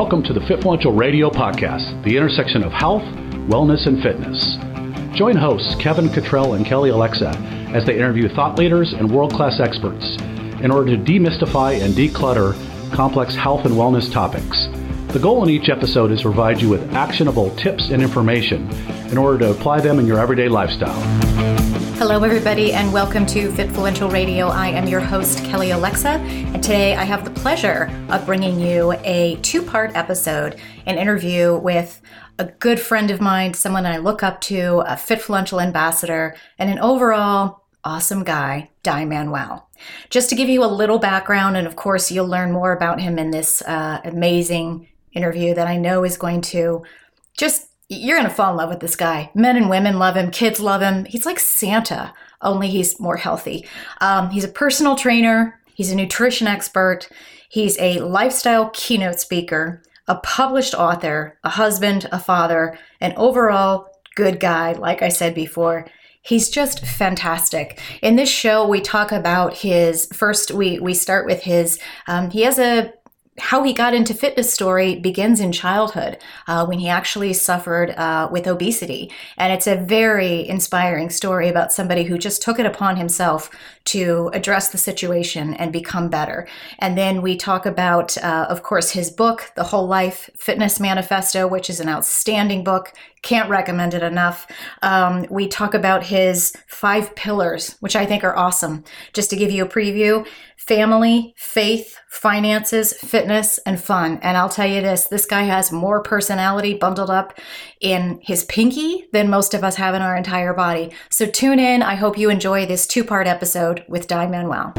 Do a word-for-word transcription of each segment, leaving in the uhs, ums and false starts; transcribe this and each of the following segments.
Welcome to the Fitfluential Radio Podcast, the intersection of health, wellness, and fitness. Join hosts Kevin Cottrell and Kelly Alexa as they interview thought leaders and world-class experts in order to demystify and declutter complex health and wellness topics. The goal in each episode is to provide you with actionable tips and information in order to apply them in your everyday lifestyle. Hello, everybody, and welcome to Fitfluential Radio. I am your host, Kelly Alexa, and today I have the pleasure of bringing you a two-part episode, an interview with a good friend of mine, someone I look up to, a Fitfluential ambassador, and an overall awesome guy, Di Manuel. Just to give you a little background, and of course you'll learn more about him in this uh, amazing interview that I know is going to just, you're going to fall in love with this guy. Men and women love him. Kids love him. He's like Santa, only he's more healthy. Um, he's a personal trainer. He's a nutrition expert. He's a lifestyle keynote speaker, a published author, a husband, a father, an overall good guy, like I said before. He's just fantastic. In this show, we talk about his, first we, we start with his, um, he has a, how he got into fitness story begins in childhood uh, when he actually suffered uh, with obesity. And it's a very inspiring story about somebody who just took it upon himself to address the situation and become better. And then we talk about, uh, of course, his book, The Whole Life Fitness Manifesto, which is an outstanding book. Can't recommend it enough. Um, we talk about his five pillars, which I think are awesome. Just to give you a preview: family, faith, finances, fitness, and fun. And I'll tell you this, this guy has more personality bundled up in his pinky than most of us have in our entire body. So tune in. I hope you enjoy this two-part episode with Di Manuel.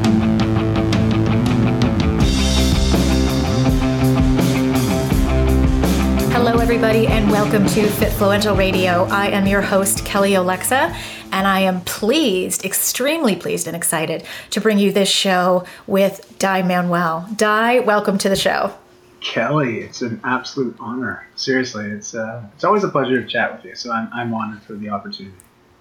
Hello, everybody, and welcome to Fitfluential Radio. I am your host, Kelly Alexa, and I am pleased, extremely pleased and excited to bring you this show with Di Manuel. Di, welcome to the show. Kelly, it's an absolute honor. Seriously, it's uh, it's always a pleasure to chat with you, so I'm, I'm honored for the opportunity.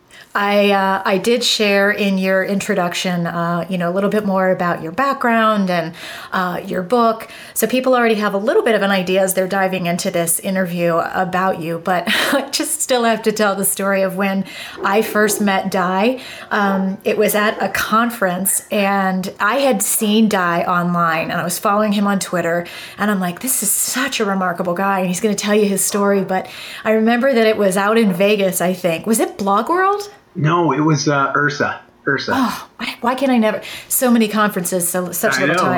I uh, I did share in your introduction, uh, you know, a little bit more about your background and uh, your book. So people already have a little bit of an idea as they're diving into this interview about you. But I just still have to tell the story of when I first met Di. Um, it was at a conference, and I had seen Di online, and I was following him on Twitter. And I'm like, this is such a remarkable guy, and he's going to tell you his story. But I remember that it was out in Vegas, I think. Was it Blog World? No, it was uh, Ursa. Ursa. Oh, why, why can I never? So many conferences, so such I little know.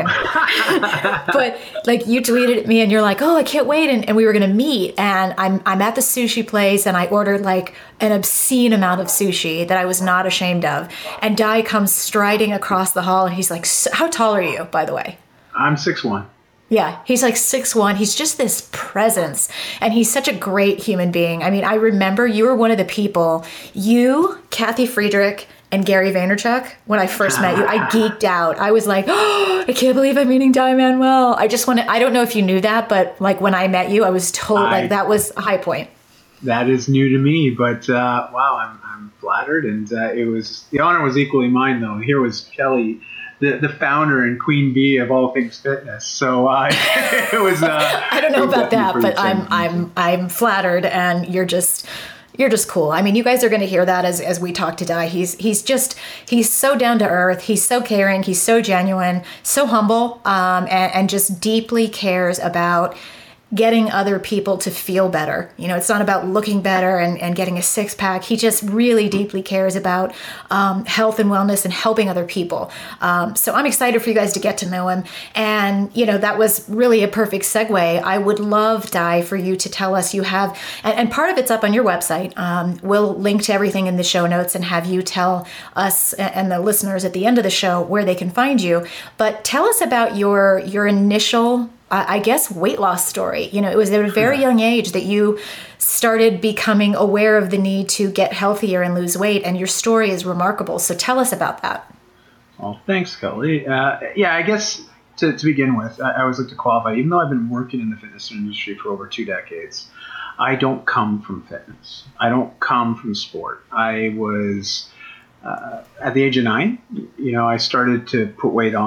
time. But like you tweeted at me, and you're like, "Oh, I can't wait!" And, and we were gonna meet, and I'm I'm at the sushi place, and I ordered like an obscene amount of sushi that I was not ashamed of. And Di comes striding across the hall, and he's like, "How tall are you, by the way?" I'm six one. Yeah, he's like six one. He's just this presence, and he's such a great human being. I mean, I remember you were one of the people, you, Kathy Friedrich, and Gary Vaynerchuk, when I first met you, I geeked out. I was like, oh, I can't believe I'm meeting Di Manuel. I just want to, I don't know if you knew that, but like when I met you, I was told I, like that was a high point. That is new to me, but uh, wow, I'm, I'm flattered. And uh, it was, the honor was equally mine though. Here was Kelly, the, the founder and queen bee of all things fitness. So uh, it was. Uh, I don't know about that, but I'm I'm I'm flattered, and you're just you're just cool. I mean, you guys are going to hear that as as we talk to Di. He's he's just he's so down to earth. He's so caring. He's so genuine, so humble, um, and, and just deeply cares about getting other people to feel better. You know, it's not about looking better and, and getting a six pack. He just really deeply cares about um, health and wellness and helping other people. Um, so I'm excited for you guys to get to know him. And, you know, that was really a perfect segue. I would love, Di, for you to tell us, you have, and, and part of it's up on your website. Um, we'll link to everything in the show notes and have you tell us and the listeners at the end of the show where they can find you. But tell us about your, your initial I guess, weight loss story. You know, it was at a very young age that you started becoming aware of the need to get healthier and lose weight, and your story is remarkable. So tell us about that. Well, thanks, Kelly. Uh, yeah, I guess to, to begin with, I, I always like to qualify, even though I've been working in the fitness industry for over two decades, I don't come from fitness. I don't come from sport. I was, uh, at the age of nine, you know, I started to put weight on.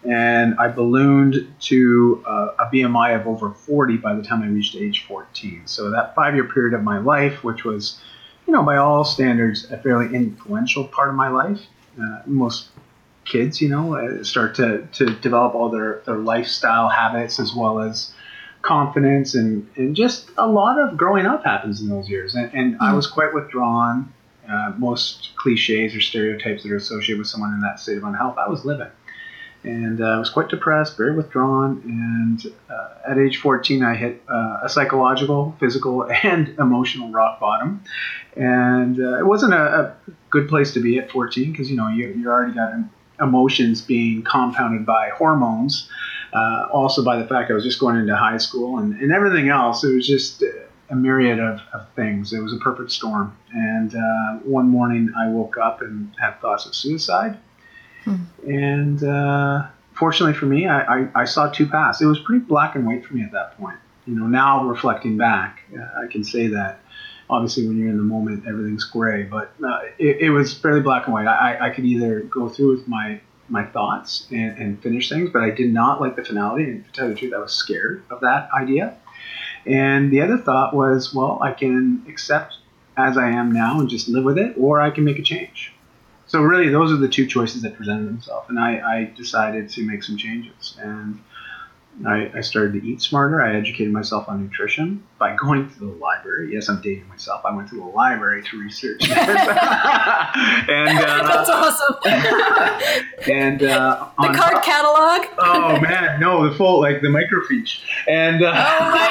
And I ballooned to uh, a B M I of over forty by the time I reached age fourteen. So that five-year period of my life, which was, you know, by all standards, a fairly influential part of my life. Uh, most kids, you know, start to, to develop all their, their lifestyle habits as well as confidence, and, and just a lot of growing up happens in those years. And, and mm-hmm. I was quite withdrawn. Uh, most cliches or stereotypes that are associated with someone in that state of unhealth, I was living. And uh, I was quite depressed, very withdrawn. And uh, at age fourteen, I hit uh, a psychological, physical, and emotional rock bottom. And uh, it wasn't a, a good place to be at fourteen because, you know, you, you already got emotions being compounded by hormones. Uh, also by the fact I was just going into high school and, and everything else. It was just a myriad of, of things. It was a perfect storm. And uh, one morning I woke up and had thoughts of suicide. Hmm. And uh, fortunately for me, I, I, I saw two paths. It was pretty black and white for me at that point. You know, now reflecting back, uh, I can say that obviously when you're in the moment, everything's gray, but uh, it, it was fairly black and white. I, I could either go through with my my thoughts and, and finish things, but I did not like the finality. And to tell you the truth, I was scared of that idea. And the other thought was, well, I can accept as I am now and just live with it, or I can make a change. So really, those are the two choices that presented themselves. And I, I decided to make some changes. And I, I started to eat smarter. I educated myself on nutrition by going to the library. Yes, I'm dating myself. I went to the library to research. and uh, That's awesome. and uh, the card top, catalog. Oh man, no, the full like the microfiche. And uh, oh my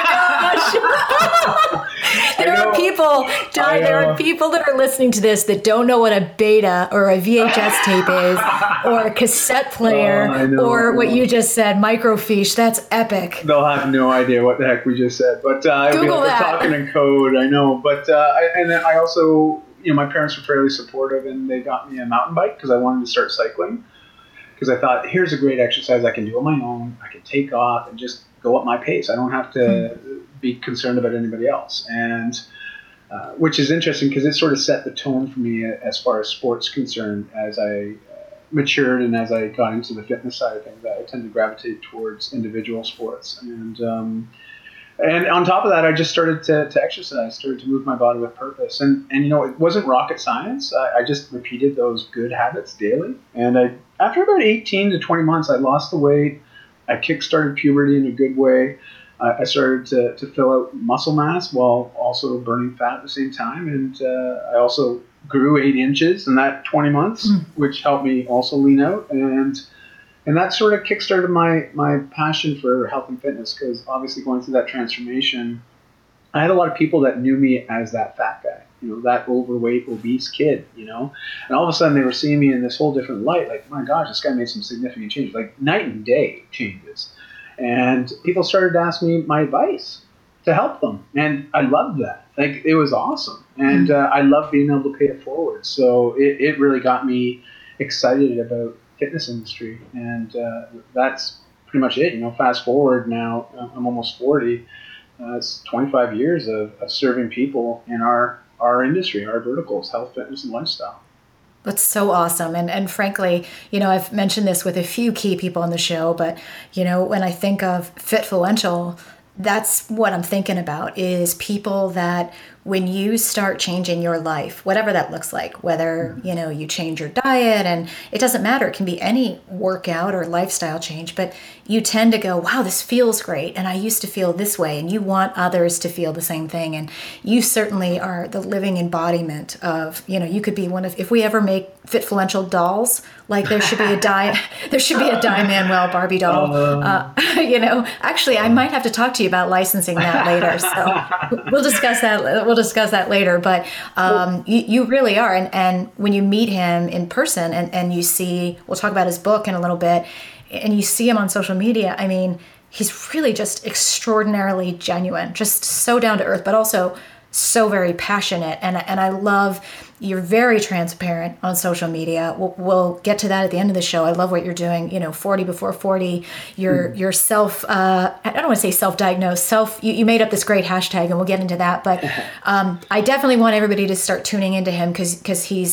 gosh, there are people. Di, there are people that are listening to this that don't know what a beta or a V H S tape is, or a cassette player, oh, or what you just said, microfiche. That's epic. They'll have no idea what the heck we just said, but uh, Google we're that. talking in code. I know, but uh, I, and then I also, you know, my parents were fairly supportive, and they got me a mountain bike because I wanted to start cycling. Because I thought, here's a great exercise I can do on my own. I can take off and just go at my pace. I don't have to hmm. be concerned about anybody else. And uh, which is interesting because it sort of set the tone for me as far as sports concerned as I matured and as I got into the fitness side of things. I tend to gravitate towards individual sports, and um, and on top of that, I just started to, to exercise, started to move my body with purpose, and and you know, it wasn't rocket science. I, I just repeated those good habits daily, and I after about eighteen to twenty months, I lost the weight. I kick-started puberty in a good way. Uh, I started to, to fill out muscle mass while also burning fat at the same time, and uh, I also grew eight inches in that twenty months, mm. which helped me also lean out. And and that sort of kickstarted my, my passion for health and fitness, because obviously going through that transformation, I had a lot of people that knew me as that fat guy, you know, that overweight, obese kid, you know. And all of a sudden they were seeing me in this whole different light, like, my gosh, this guy made some significant changes, like night and day changes. And people started to ask me my advice to help them. And I loved that. Like, it was awesome. And uh, I loved being able to pay it forward. So it, it really got me excited about fitness industry. And uh, that's pretty much it. You know, fast forward now, I'm almost forty. Uh, it's twenty-five years of, of serving people in our, our industry, our verticals, health, fitness, and lifestyle. That's so awesome. And and frankly, you know, I've mentioned this with a few key people on the show, but, you know, when I think of Fitfluential, that's what I'm thinking about, is people that when you start changing your life, whatever that looks like, whether, you know, you change your diet, and it doesn't matter, it can be any workout or lifestyle change, but you tend to go, wow, this feels great, and I used to feel this way, and you want others to feel the same thing. And you certainly are the living embodiment of, you know, you could be one of, if we ever make Fitfluential dolls, like there should be a die, there should be a Di Manuel Barbie doll. Um, uh, you know, actually, I might have to talk to you about licensing that later. So we'll discuss that. We'll discuss that later. But um, you, you really are. And, and when you meet him in person and, and you see, we'll talk about his book in a little bit, and you see him on social media, I mean, he's really just extraordinarily genuine, just so down to earth, but also so very passionate. And, and I love, you're very transparent on social media. We'll, we'll get to that at the end of the show. I love what you're doing. You know, forty before forty, you're, mm. you're self, uh, I don't want to say self-diagnosed, self, you, you made up this great hashtag, and we'll get into that. But um, I definitely want everybody to start tuning into him, because because he's,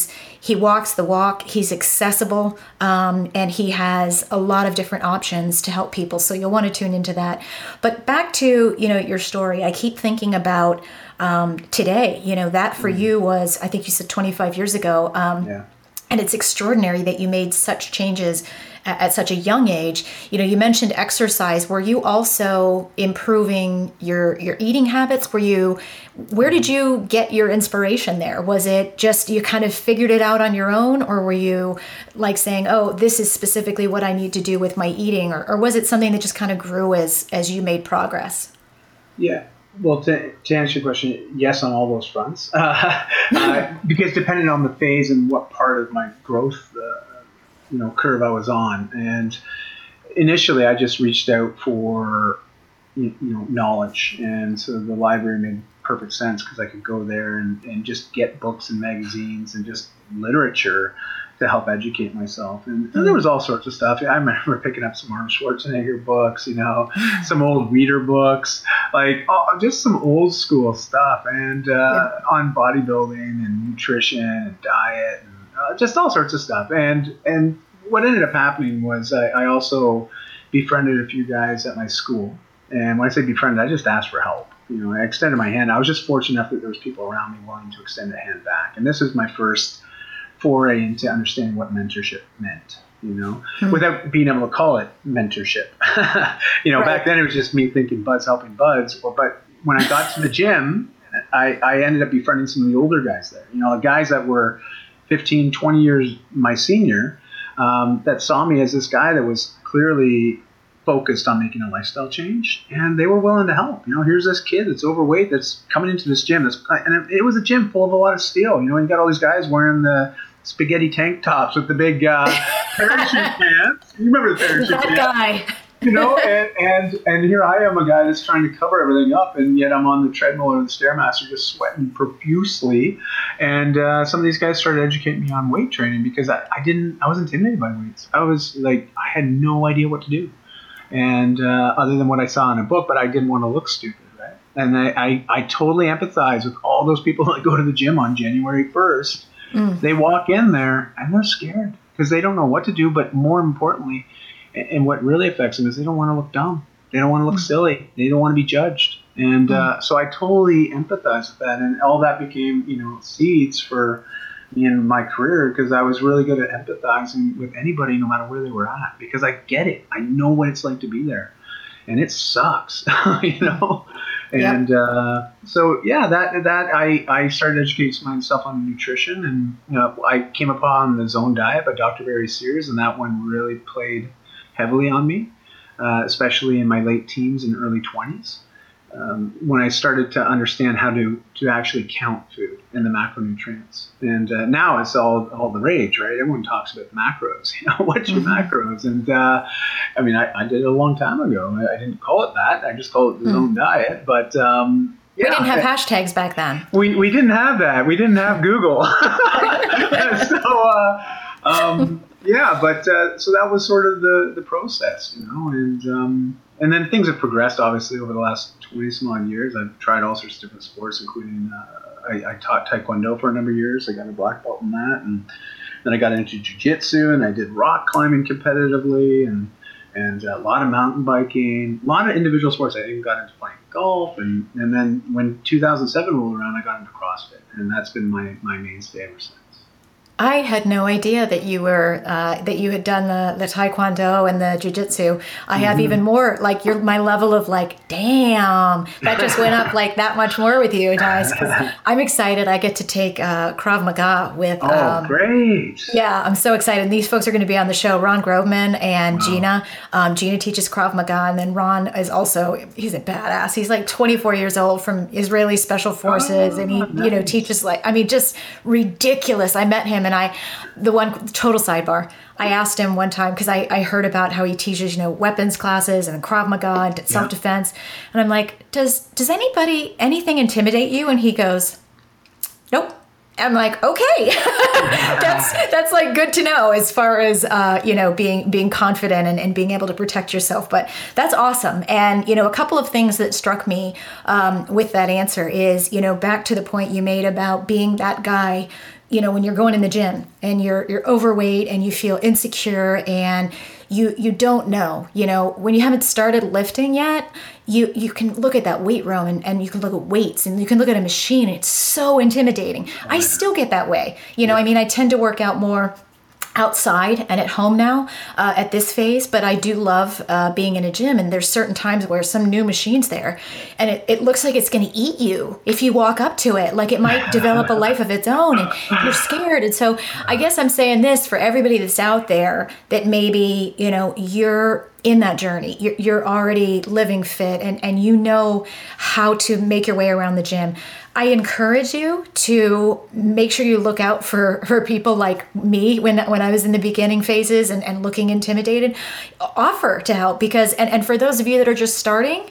he walks the walk, he's accessible, um, and he has a lot of different options to help people. So you'll want to tune into that. But back to, you know, your story, I keep thinking about um, today, you know, that for mm-hmm. you was, I think you said twenty-five years ago. Um, yeah. And it's extraordinary that you made such changes at, at such a young age. You know, you mentioned exercise. Were you also improving your your eating habits? Were you, where did you get your inspiration there? Was it just you kind of figured it out on your own, or were you like saying, oh, this is specifically what I need to do with my eating? Or, or was it something that just kind of grew as as you made progress? Yeah. Well, to, to answer your question, yes, on all those fronts, uh, uh, because depending on the phase and what part of my growth, uh, you know, curve I was on, and initially I just reached out for, you, you know, knowledge, and so the library made perfect sense because I could go there and, and just get books and magazines and just literature to help educate myself. And, and there was all sorts of stuff. I remember picking up some Arnold Schwarzenegger books, you know, some old Reader books, like oh, just some old school stuff, and uh, yeah. on bodybuilding and nutrition and diet and uh, just all sorts of stuff. And and what ended up happening was I, I also befriended a few guys at my school. And when I say befriended, I just asked for help. You know, I extended my hand. I was just fortunate enough that there was people around me willing to extend a hand back. And this was my first foray into understanding what mentorship meant, you know, mm-hmm. without being able to call it mentorship. you know, right. Back then it was just me thinking buds helping buds. Well, but when I got to the gym, I, I ended up befriending some of the older guys there, you know, the guys that were fifteen, twenty years my senior, um, that saw me as this guy that was clearly focused on making a lifestyle change, and they were willing to help. You know, here's this kid that's overweight that's coming into this gym. That's, and it, it was a gym full of a lot of steel. You know, you got all these guys wearing the spaghetti tank tops with the big uh, parachute pants. You remember the parachute that pants? Guy. You know, and, and and here I am, a guy that's trying to cover everything up, and yet I'm on the treadmill or the Stairmaster just sweating profusely. And uh, some of these guys started educating me on weight training because I, I didn't, I was intimidated by weights. I was like, I had no idea what to do. And uh, other than what I saw in a book, but I didn't want to look stupid, right? And I, I, I totally empathize with all those people that go to the gym on January first. Mm. They walk in there and they're scared because they don't know what to do. But more importantly, and what really affects them is they don't want to look dumb. They don't want to look mm. silly. They don't want to be judged. And mm. uh, so I totally empathize with that. And all that became, you know, seeds for me in my career because I was really good at empathizing with anybody, no matter where they were at, because I get it. I know what it's like to be there. And it sucks, you know? And yep. uh, so, yeah, that that I, I started educating myself on nutrition, and you know, I came upon the Zone Diet by Doctor Barry Sears, and that one really played heavily on me, uh, especially in my late teens and early twenties, um, when I started to understand how to, to actually count food and the macronutrients. And uh, now it's all all the rage, right? Everyone talks about macros. You know, what's your mm-hmm. macros? And uh, I mean, I, I did it a long time ago. I, I didn't call it that. I just called it the mm-hmm. Zone Diet. But um, yeah, we didn't have hashtags back then. We we didn't have that. We didn't have Google. so uh, um, yeah, but uh, so that was sort of the the process, you know, and. Um, And then things have progressed, obviously, over the last twenty some odd years. I've tried all sorts of different sports, including uh, I, I taught Taekwondo for a number of years. I got a black belt in that. And then I got into jiu-jitsu, and I did rock climbing competitively, and and a lot of mountain biking, a lot of individual sports. I even got into playing golf. And, and then when two thousand seven rolled around, I got into CrossFit. And that's been my, my mainstay ever since. I had no idea that you were uh, that you had done the, the Taekwondo and the Jiu-Jitsu. I have mm-hmm. even more, like your my level of like, damn, that just went up like that much more with you guys. I'm excited. I get to take uh, Krav Maga with. Oh, um, great! Yeah, I'm so excited. These folks are going to be on the show. Ron Groveman and wow. Gina. Um, Gina teaches Krav Maga, and then Ron is also he's a badass. He's like twenty-four years old from Israeli Special Forces, oh, and he nice. you know teaches like I mean just ridiculous. I met him. And I, the one total sidebar, I asked him one time because I, I heard about how he teaches, you know, weapons classes and Krav Maga and self-defense. Yeah. And I'm like, does, does anybody, anything intimidate you? And he goes, nope. I'm like, okay, that's, that's like good to know as far as, uh, you know, being, being confident and, and being able to protect yourself, but that's awesome. And, you know, a couple of things that struck me, um, with that answer is, you know, back to the point you made about being that guy you know, when you're going in the gym and you're you're overweight and you feel insecure and you you don't know, you know, when you haven't started lifting yet, you you can look at that weight room and, and you can look at weights and you can look at a machine. And it's so intimidating. I still get that way. You know, I mean, I tend to work out more outside and at home now uh, at this phase, but I do love uh, being in a gym, and there's certain times where some new machine's there and it, it looks like it's going to eat you if you walk up to it, like it might develop a life of its own and you're scared. And so I guess I'm saying this for everybody that's out there that maybe, you know, you're in that journey, you're, you're already living fit and, and you know how to make your way around the gym. I encourage you to make sure you look out for, for people like me when when I was in the beginning phases and, and looking intimidated. Offer to help because, and, and for those of you that are just starting,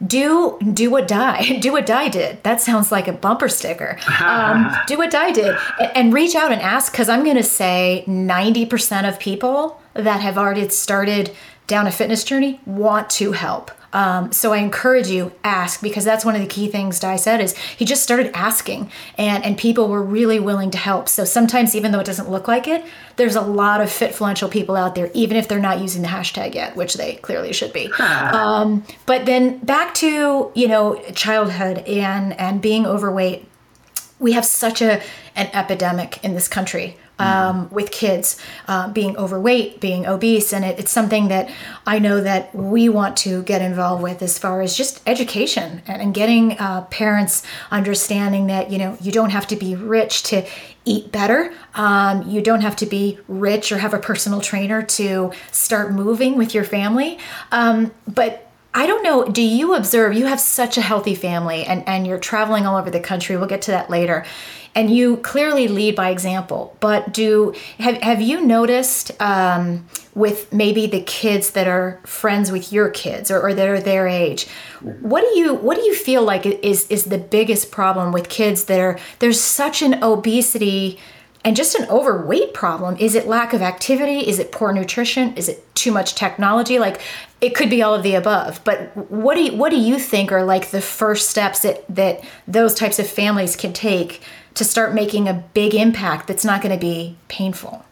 do do what Di, do what Di did. That sounds like a bumper sticker. Um, do what Di did and, and reach out and ask, because I'm going to say ninety percent of people that have already started down a fitness journey want to help. Um, so I encourage you, ask, because that's one of the key things Di said is he just started asking and, and people were really willing to help. So sometimes, even though it doesn't look like it, there's a lot of fitfluential people out there, even if they're not using the hashtag yet, which they clearly should be. um, but then back to, you know, childhood and, and being overweight. We have such a an epidemic in this country. Um, with kids uh, being overweight, being obese. And it, it's something that I know that we want to get involved with as far as just education and, and getting uh, parents understanding that, you know, you don't have to be rich to eat better. Um, you don't have to be rich or have a personal trainer to start moving with your family. Um, but I don't know, do you observe, you have such a healthy family and, and you're traveling all over the country. We'll get to that later. And you clearly lead by example, but do have have you noticed um, with maybe the kids that are friends with your kids or, or that are their age, what do you what do you feel like is is the biggest problem with kids that are, there's such an obesity and just an overweight problem? Is it lack of activity? Is it poor nutrition? Is it too much technology? Like, it could be all of the above, but what do you, what do you think are like the first steps that, that those types of families can take to start making a big impact that's not going to be painful?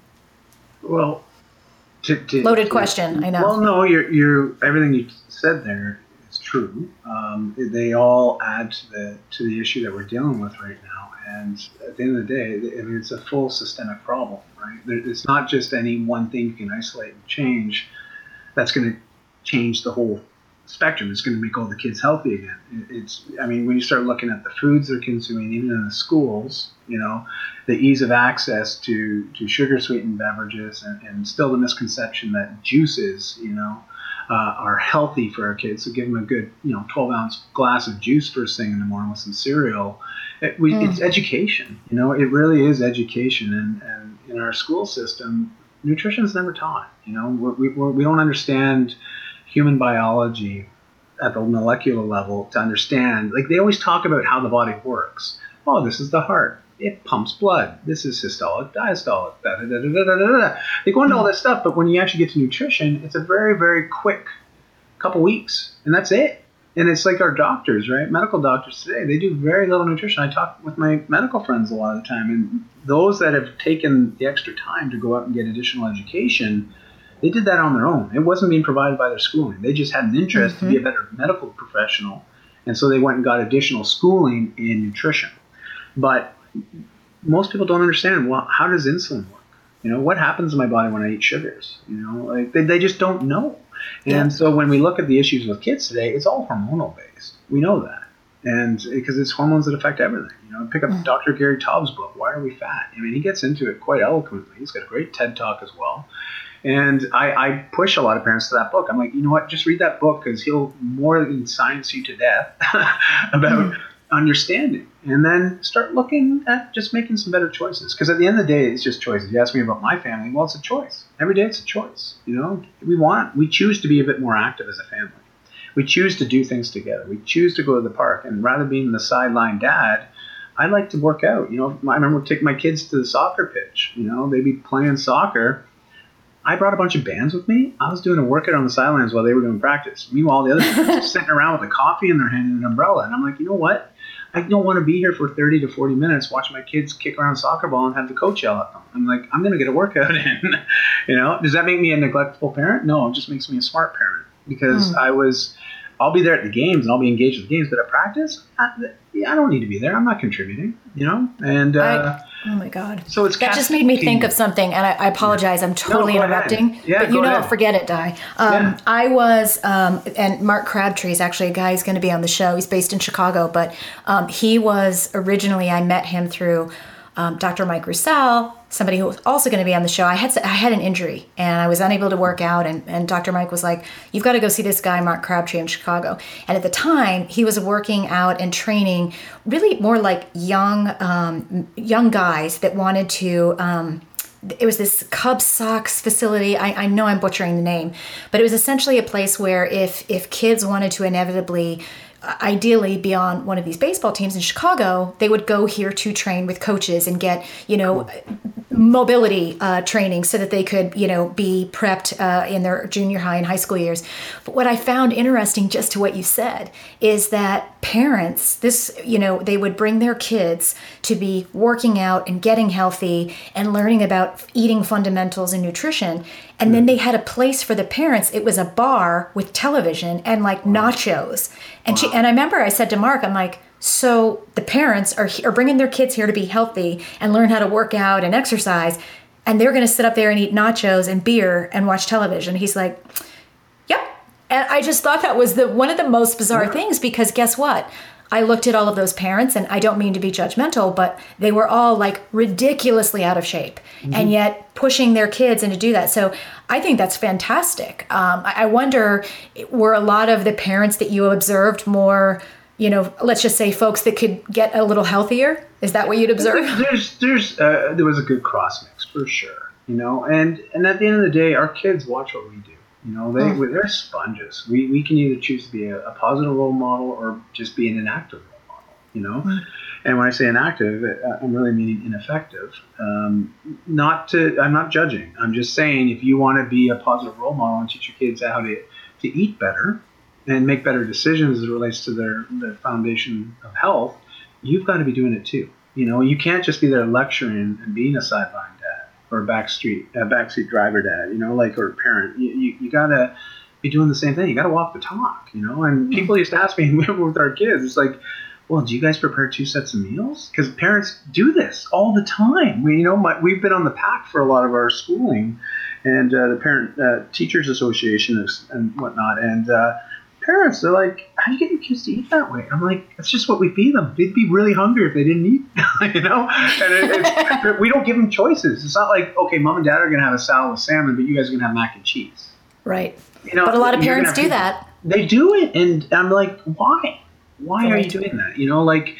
Well, to, to, loaded to, question, I know. Well, no, you're, you're everything you said there is true. Um, they all add to the to the issue that we're dealing with right now. And at the end of the day, I mean, it's a full systemic problem, right? It's not just any one thing you can isolate and change that's going to change the whole spectrum. It's going to make all the kids healthy again. It's, I mean, when you start looking at the foods they're consuming, even in the schools, you know, the ease of access to, to sugar sweetened beverages and, and still the misconception that juices, you know, uh, are healthy for our kids. So give them a good, you know, twelve ounce glass of juice first thing in the morning with some cereal. It, we, mm. It's education, you know, it really is education. And, and in our school system, nutrition is never taught, you know, we, we, we don't understand human biology at the molecular level to understand. Like, they always talk about how the body works. Oh, this is the heart. It pumps blood. This is systolic, diastolic. Da, da, da, da, da, da, da. They go into all this stuff, but when you actually get to nutrition, it's a very, very quick couple weeks, and that's it. And it's like our doctors, right? Medical doctors today, they do very little nutrition. I talk with my medical friends a lot of the time, and those that have taken the extra time to go out and get additional education, they did that on their own. It wasn't being provided by their schooling. They just had an interest mm-hmm. to be a better medical professional. And so they went and got additional schooling in nutrition. But most people don't understand, well, how does insulin work? You know, what happens in my body when I eat sugars? You know, like they, they just don't know. And yeah. so when we look at the issues with kids today, it's all hormonal based. We know that. And because it's hormones that affect everything. You know, pick up mm. Doctor Gary Taub's book, Why Are We Fat? I mean, he gets into it quite eloquently. He's got a great TED Talk as well. And I, I push a lot of parents to that book. I'm like, you know what, just read that book because he'll more than science you to death about mm. understanding. And then start looking at just making some better choices. Because at the end of the day, it's just choices. You ask me about my family, well, it's a choice. Every day it's a choice. You know, we want, we choose to be a bit more active as a family. We choose to do things together. We choose to go to the park. And rather than being the sideline dad, I like to work out. You know, I remember taking my kids to the soccer pitch. You know, they'd be playing soccer. I brought a bunch of bands with me. I was doing a workout on the sidelines while they were doing practice. Meanwhile, the other people were sitting around with a coffee in their hand and an umbrella. And I'm like, you know what? I don't want to be here for thirty to forty minutes, watch my kids kick around a soccer ball and have the coach yell at them. I'm like, I'm going to get a workout in. You know, does that make me a neglectful parent? No, it just makes me a smart parent because mm. I was, I'll be there at the games and I'll be engaged with the games, but at practice, I, I don't need to be there. I'm not contributing, you know? And, uh, I, oh my God. So it's that just made me think of something, and I, I apologize. I'm totally no, interrupting, yeah, but you know, ahead. Forget it, Di. Um, yeah. I was, um, and Mark Crabtree is actually a guy who's going to be on the show. He's based in Chicago, but um, he was originally, I met him through um, Doctor Mike Roussel, somebody who was also going to be on the show. I had I had an injury and I was unable to work out, and, and Doctor Mike was like, you've got to go see this guy, Mark Crabtree, in Chicago. And at the time, he was working out and training really more like young um, young guys that wanted to, um, it was this Cub Sox facility. I, I know I'm butchering the name, but it was essentially a place where if if kids wanted to inevitably ideally be on one of these baseball teams in Chicago, they would go here to train with coaches and get, you know, mobility uh, training so that they could, you know, be prepped uh, in their junior high and high school years. But what I found interesting, just to what you said, is that parents, this, you know, they would bring their kids to be working out and getting healthy and learning about eating fundamentals and nutrition. And then they had a place for the parents. It was a bar with television and like nachos. And she, and I remember I said to Mark, I'm like, so the parents are are bringing their kids here to be healthy and learn how to work out and exercise, and they're going to sit up there and eat nachos and beer and watch television. He's like, yep. And I just thought that was the one of the most bizarre things, because guess what? I looked at all of those parents, and I don't mean to be judgmental, but they were all like ridiculously out of shape, mm-hmm. and yet pushing their kids into do that. So I think that's fantastic. Um, I, I wonder, were a lot of the parents that you observed more, you know, let's just say folks that could get a little healthier? Is that what you'd observe? There's, there's, uh, there was a good cross mix for sure, you know, and, and at the end of the day, our kids watch what we do. You know, they, mm. they're sponges. We we can either choose to be a, a positive role model or just be an inactive role model, you know? Mm. And when I say inactive, I'm really meaning ineffective. Um, not to, I'm not judging. I'm just saying, if you want to be a positive role model and teach your kids how to, to eat better and make better decisions as it relates to their, their foundation of health, you've got to be doing it too. You know, you can't just be there lecturing and being a sideline dad or a backstreet, a backseat driver dad, you know, like, or a parent. You, you, you got to be doing the same thing. You got to walk the talk, you know? And people used to ask me with our kids, it's like, well, do you guys prepare two sets of meals? Because parents do this all the time. We, you know, my, we've been on the pack for a lot of our schooling, and uh, the Parent uh, Teachers Association is, and whatnot. And uh, parents, they're like, how do you get your kids to eat that way? I'm like, it's just what we feed them. They'd be really hungry if they didn't eat, you know? And it, it's, we don't give them choices. It's not like, okay, mom and dad are going to have a salad with salmon, but you guys are going to have mac and cheese. Right. You know, but a lot of parents do that. They do it. And I'm like, why? Why are you doing that? You know, like,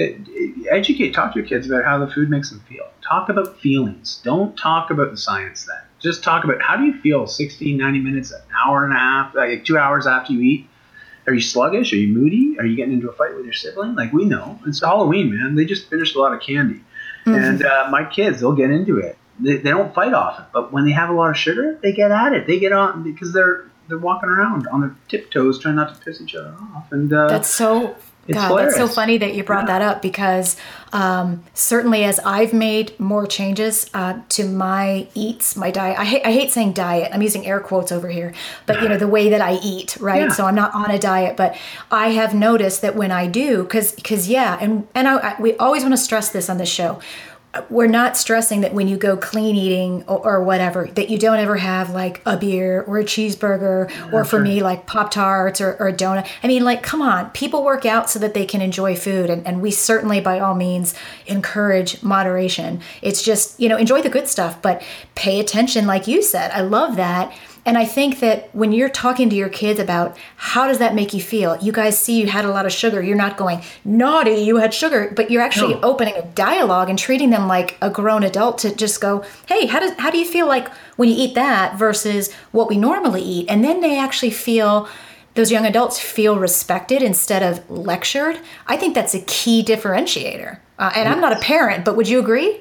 educate, talk to your kids about how the food makes them feel. Talk about feelings. Don't talk about the science then. Just talk about, how do you feel sixty, ninety minutes, an hour and a half, like two hours after you eat? Are you sluggish? Are you moody? Are you getting into a fight with your sibling? Like, we know. It's Halloween, man. They just finished a lot of candy. Mm-hmm. And uh, my kids, they'll get into it. They, they don't fight often, but when they have a lot of sugar, they get at it. They get on because they're they're walking around on their tiptoes trying not to piss each other off. And uh, that's so God, hilarious. That's so funny that you brought yeah. that up, because um, certainly as I've made more changes uh, to my eats, my diet, I hate, I hate saying diet. I'm using air quotes over here, but you know, the way that I eat, right? Yeah. So I'm not on a diet, but I have noticed that when I do, because because yeah, and and I, I, we always want to stress this on this show. We're not stressing that when you go clean eating or, or whatever, that you don't ever have like a beer or a cheeseburger, yeah, or for right. me, like Pop-Tarts or, or a donut. I mean, like, come on, people work out so that they can enjoy food. And, and we certainly, by all means, encourage moderation. It's just, you know, enjoy the good stuff, but pay attention, like you said. I love that. And I think that when you're talking to your kids about how does that make you feel, you guys see you had a lot of sugar. You're not going, naughty, you had sugar, but you're actually no. opening a dialogue and treating them like a grown adult to just go, hey, how does how do you feel like when you eat that versus what we normally eat? And then they actually feel, those young adults feel respected instead of lectured. I think that's a key differentiator. Uh, and yes. I'm not a parent, but would you agree?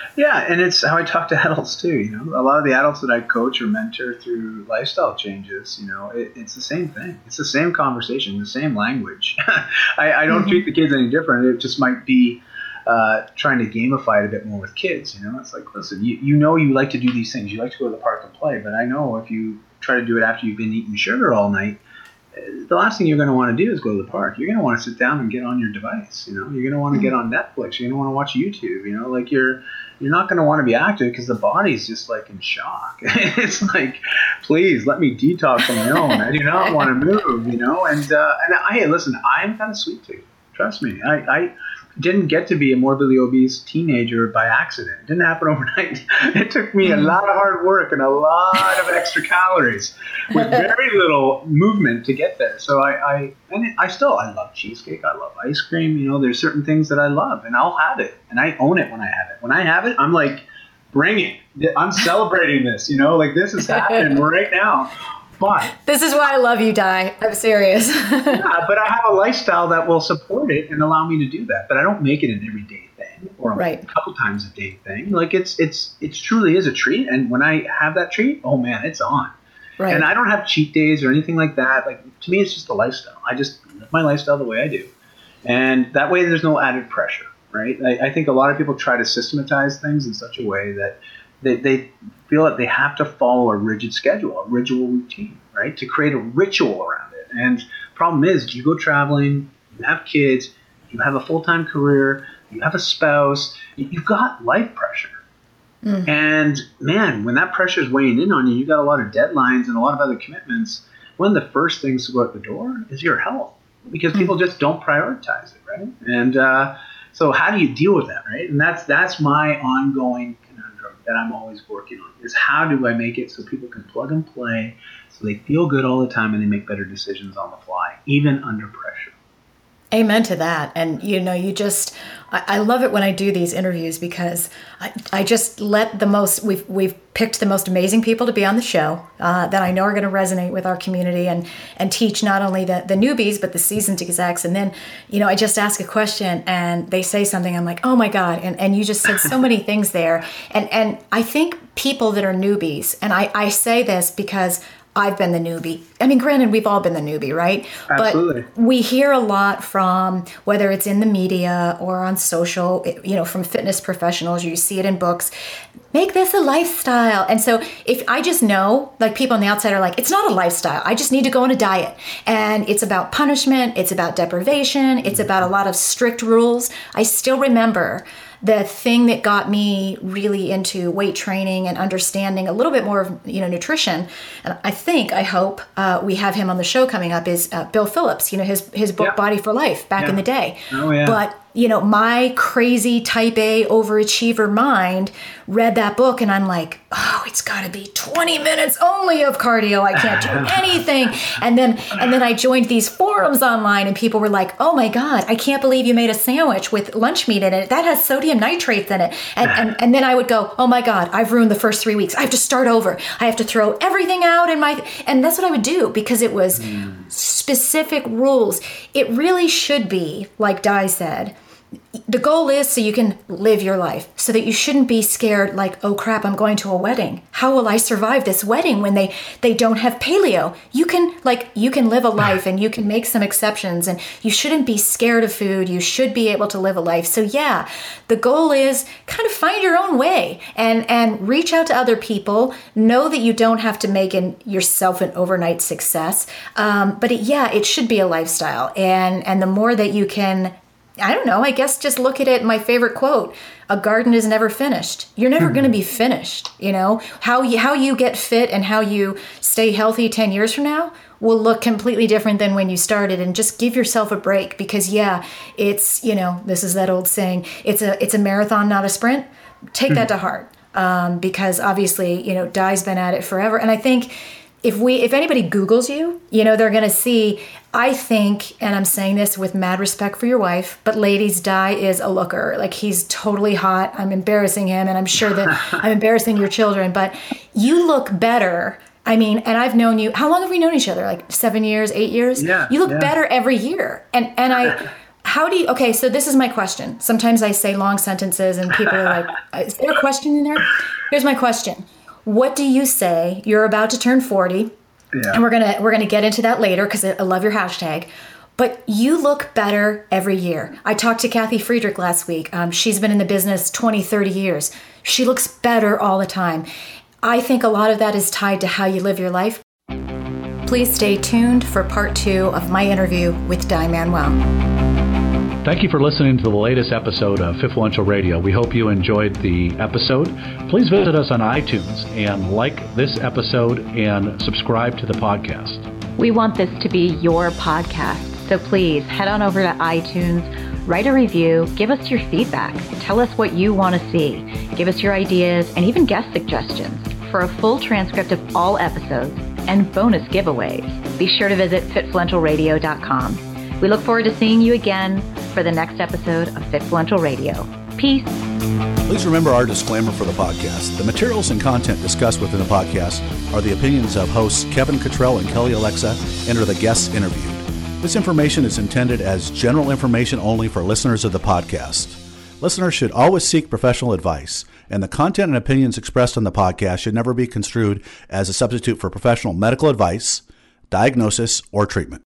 Yeah, and it's how I talk to adults too. You know, a lot of the adults that I coach or mentor through lifestyle changes, you know, it, it's the same thing. It's the same conversation, the same language. I, I don't mm-hmm. treat the kids any different. It just might be uh, trying to gamify it a bit more with kids. You know, it's like, listen, you, you know, you like to do these things. You like to go to the park and play, but I know if you try to do it after you've been eating sugar all night, the last thing you're going to want to do is go to the park. You're going to want to sit down and get on your device. You know, you're going to want to get on Netflix. You're going to want to watch YouTube. You know, like you're you're not going to want to be active because the body's just like in shock. It's like, please let me detox on my own. I do not want to move. You know, and uh, and I hey, listen, I'm kind of sweet tooth. Trust me, I. I didn't get to be a morbidly obese teenager by accident. It didn't happen overnight. It took me a lot of hard work and a lot of extra calories with very little movement to get there. So I, I and it, I still, I love cheesecake. I love ice cream. You know, there's certain things that I love and I'll have it and I own it when I have it. When I have it, I'm like, bring it. I'm celebrating this, you know, like this is happening right now. But this is why I love you, Di. I'm serious. Yeah, but I have a lifestyle that will support it and allow me to do that. But I don't make it an everyday thing or right. a couple times a day thing. Like it's it's it truly is a treat. And when I have that treat, oh man, it's on. Right. And I don't have cheat days or anything like that. Like to me, it's just a lifestyle. I just live my lifestyle the way I do, and that way there's no added pressure. Right? I, I think a lot of people try to systematize things in such a way that They, they feel that they have to follow a rigid schedule, a ritual routine, right? To create a ritual around it. And the problem is, you go traveling, you have kids, you have a full-time career, you have a spouse, you've got life pressure. Mm. And man, when that pressure is weighing in on you, you've got a lot of deadlines and a lot of other commitments. One of the first things to go out the door is your health, because people mm. just don't prioritize it, right? And uh, so how do you deal with that, right? And that's that's my ongoing that I'm always working on is how do I make it so people can plug and play so they feel good all the time and they make better decisions on the fly, even under pressure. Amen to that. And, you know, you just, I, I love it when I do these interviews because I, I just let the most, we've, we've picked the most amazing people to be on the show uh, that I know are going to resonate with our community and, and teach not only the, the newbies, but the seasoned execs. And then, you know, I just ask a question and they say something. I'm like, oh my God. And, and you just said so many things there. And, and I think people that are newbies, and I, I say this because I've been the newbie. I mean, granted, we've all been the newbie, right? Absolutely. But we hear a lot from, whether it's in the media or on social, you know, from fitness professionals, you see it in books, make this a lifestyle. And so if I just know, like people on the outside are like, it's not a lifestyle. I just need to go on a diet. And it's about punishment. It's about deprivation. It's about a lot of strict rules. I still remember the thing that got me really into weight training and understanding a little bit more of, you know, nutrition, and I think, I hope uh, we have him on the show coming up, is uh, Bill Phillips, you know, his his book, yeah. Body for Life, back yeah. in the day. Oh, yeah. But, you know, my crazy type A overachiever mind read that book and I'm like, oh, it's got to be twenty minutes only of cardio. I can't do anything. And then and then I joined these forums online and people were like, oh my God, I can't believe you made a sandwich with lunch meat in it. That has sodium nitrates in it. And, and, and then I would go, oh my God, I've ruined the first three weeks. I have to start over. I have to throw everything out in my, and that's what I would do because it was mm. specific rules. It really should be, like Di said, the goal is so you can live your life, so that you shouldn't be scared like, oh crap, I'm going to a wedding. How will I survive this wedding when they, they don't have paleo? You can like, you can live a life and you can make some exceptions and you shouldn't be scared of food. You should be able to live a life. So yeah, the goal is kind of find your own way and, and reach out to other people. Know that you don't have to make an, yourself an overnight success. Um, but it, yeah, it should be a lifestyle. And, and the more that you can, I don't know, I guess just look at it, my favorite quote, a garden is never finished. You're never going to be finished, you know? How you, how you get fit and how you stay healthy ten years from now will look completely different than when you started, and just give yourself a break because yeah, it's, you know, this is that old saying, it's a it's a marathon, not a sprint. Take that to heart um, because obviously, you know, Di's been at it forever. And I think if we, if anybody Googles you, you know, they're going to see, I think, and I'm saying this with mad respect for your wife, but ladies, Di is a looker. Like he's totally hot. I'm embarrassing him and I'm sure that I'm embarrassing your children, but you look better. I mean, and I've known you, how long have we known each other? Like seven years, eight years? Yeah. You look yeah. better every year. And, and I, how do you, okay, so this is my question. Sometimes I say long sentences and people are like, is there a question in there? Here's my question. What do you say? You're about to turn forty, yeah. and we're going to we're gonna get into that later because I love your hashtag. But you look better every year. I talked to Kathy Friedrich last week. Um, she's been in the business twenty, thirty years. She looks better all the time. I think a lot of that is tied to how you live your life. Please stay tuned for part two of my interview with Di Manuel. Thank you for listening to the latest episode of Fitfluential Radio. We hope you enjoyed the episode. Please visit us on iTunes and like this episode and subscribe to the podcast. We want this to be your podcast, so please head on over to iTunes, write a review, give us your feedback, tell us what you want to see, give us your ideas and even guest suggestions. For a full transcript of all episodes and bonus giveaways, be sure to visit fitfluential radio dot com. We look forward to seeing you again for the next episode of Fitfluential Radio. Peace. Please remember our disclaimer for the podcast. The materials and content discussed within the podcast are the opinions of hosts Kevin Cottrell and Kelly Alexa and are the guests interviewed. This information is intended as general information only for listeners of the podcast. Listeners should always seek professional advice, and the content and opinions expressed on the podcast should never be construed as a substitute for professional medical advice, diagnosis, or treatment.